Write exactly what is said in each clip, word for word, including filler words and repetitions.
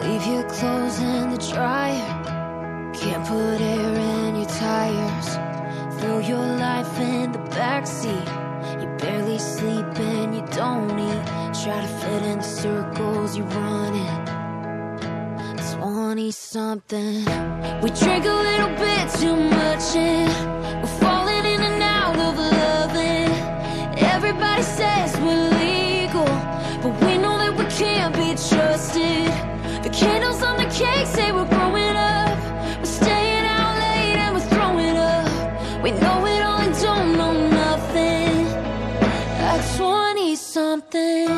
Leave your clothes in the dryer, can't put air in your tires. Throw your life in the backseat, you barely sleep and you don't eat. Try to fit in the circles you're running, twenty something. We drink a little bit too much and we're falling in and out of loving. Everybody says we're legal, but we know that we can't be trusted. The candles on the cake say we're growing up, we're staying out late and we're throwing up. We know it all and don't know nothing at twenty something.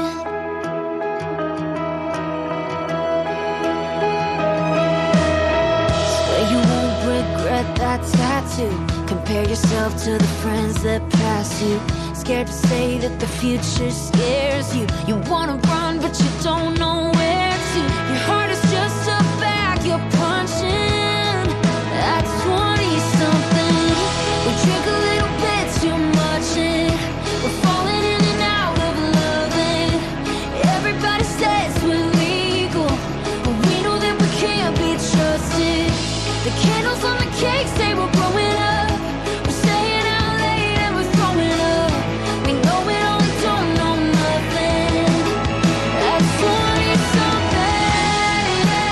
Swear you won't regret that tattoo. Compare yourself to the friends that pass you. Scared to say that the future scares you. You wanna run but you don't know where to. Your heart is just a bag you're punching at twenty something. We drink a little bit too much and we're falling in and out of loving. Everybody says we're legal, but we know that we can't be trusted. The candles on the cake say we're growing up, we're staying out late and we're throwing up. We know it all and don't know nothing at twenty something.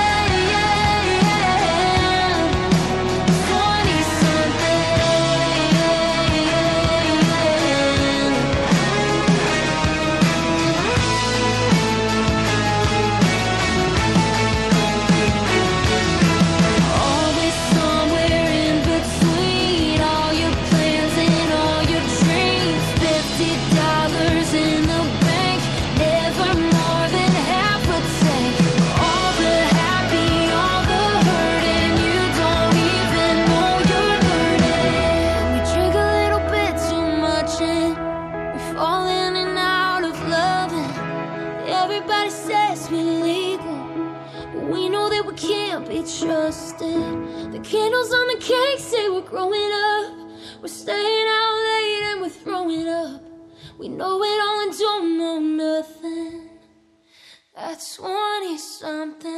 twenty Always somewhere in between all your plans and all your dreams. Fifty dollars in the bank, never more than half a tank. All the happy, all the hurt, and you don't even know you're hurting. We drink a little bit too much and we fall in and out of loving. Everybody says we're legal, but we know that we can't be trusted. The candles on the cake say we're growing up, we're staying out late and we're throwing up. We know it all and don't know nothing. That's twenty something.